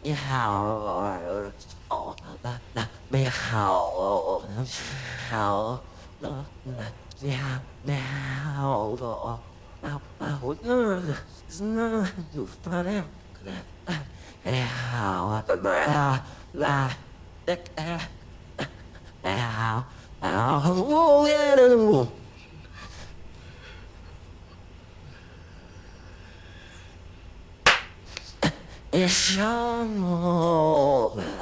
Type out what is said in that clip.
你好，哦，你好，好，你好，我有发现，你好啊，你好，我也能。也想我。